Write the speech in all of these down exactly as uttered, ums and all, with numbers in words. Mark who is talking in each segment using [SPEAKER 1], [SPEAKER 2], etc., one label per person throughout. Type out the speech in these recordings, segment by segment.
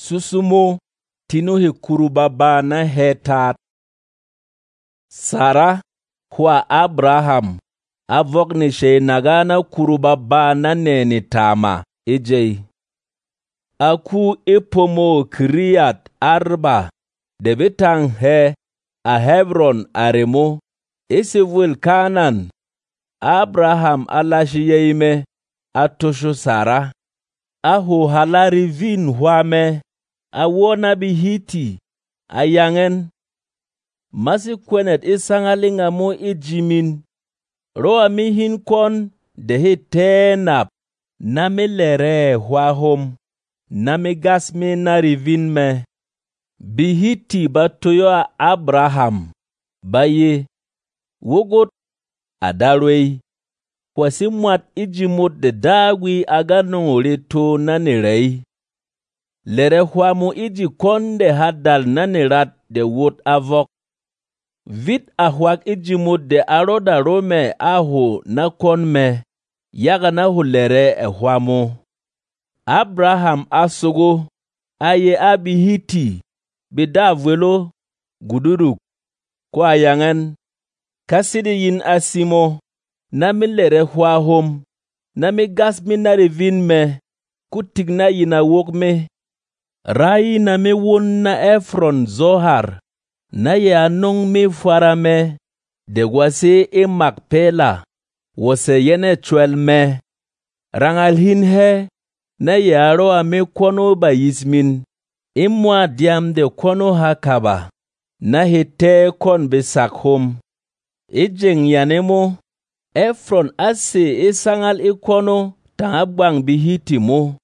[SPEAKER 1] susumo tinu he kurubaba na hetat. Sara kwa Abraham avok ni she nagana kurubaba na neni tama ejei. Aku ipomo Kriyat Arba debitang he a Hebron aremo isivul Kanan. Abraham alashi yeime atosho Sara. Aho halari vin huame awona bihiti ayangen. Masi kwenet isangalinga mo ijimin. Roa mihin kon dehe tenap. Nami lere huahom. Nami gasme na rivin me. Bihiti batoyo Abraham. Baye. Wogot adalwei. Kwasi mwat ijimot de dagwi aganong leto nanirei. Lere huamu iji konde hadal nanirat de wot avok. Vit ahwak ijimot de aroda rome aho na kon me. Yaga na hulere e huamu. Abraham asogo. Aye abihiti. Bidavwelo. Guduruk. Kwa yangen. Kasidi yin asimo. Nami lere huahom. Nami gasmi na revin me. Kutigna yina wok me. Rai nami won na Efron Zohar. Na ye anong me fara me. De wase e Makpela. Wase yene chwel me. Rangal hin he. Na ye aro ame kono ba yismin. Imwa diam de kono hakaba. Na hete kon besak hom. Ejeng yanemo. Efron ase isangal ikono tangabwang bihiti mo.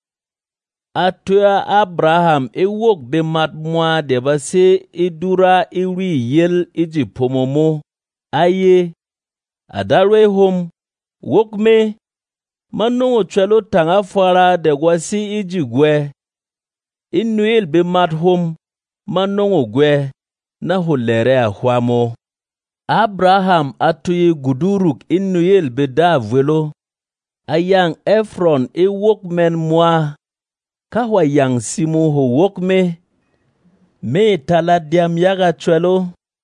[SPEAKER 1] Atoya Abraham ewok be mat mwa debase idura iwi yel iji pomomo. Aye. Adarwe hom. Wok me. Manongo chwelo tangafara de gwasi iji gwe. Inuel be mat hom. Manongo gwe. Na hulere ahwamo. Abraham atuye guduruk Inuel bedavwelo. Ayang Efron e wok men mwa. Kahwa yang simu ho wok me. Me taladiam yaga chwelo.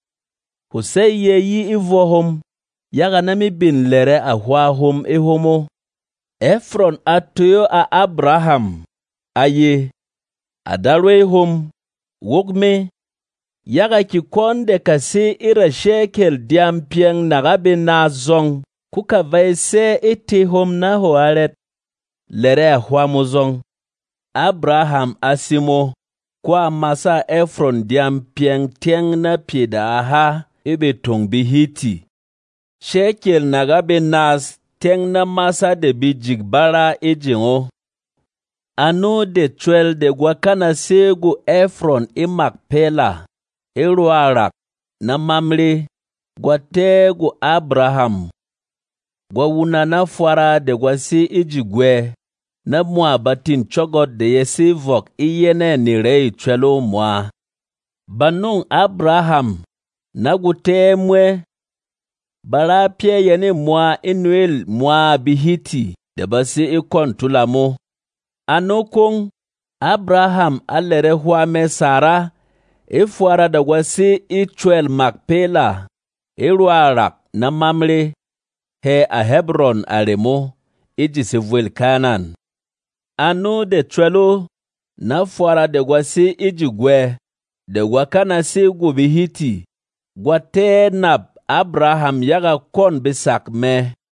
[SPEAKER 1] Hose ye yi ivohom. Yaga nami bin lere ahwa hom e homo. Efron atuyo a Abraham. Aye. Adalwe hom. Wok me. Yaga ki konde kase ira shekel diam pieng nagabe na zong. Kuka vaise ete hom na hoaret. Lere ahwamo zong. Abraham asimo. Kwa masa Efron diam pieng tieng na pieda aha. Ebe tong bihiti. Shekel nagabe nas tieng na masa de bijigbara ejingo. Ano de chwel de gwakana sego Efron e Makpela. Eruarak na Mamre. Gwatego Abraham. Gwawuna na fwara de gwasi ijigwe. Na mwa batin chogot de yesivok iyene nirei chwelo mwa. Banong Abraham. Na gutemwe. Bara pie yene mwa Inuel mwa bihiti. De basi ikon tulamo. Anokong. Abraham alere huame Sara. Efwara da gwasi ichwel Makpela. Eruarak na Mamre. He a Hebron aremo. Iji sivwel Kanan. Ano de chwelo. Na fwara de gwasi iji gwe. De wakana si gubihiti. Gwate nab Abraham yaga kon besak me.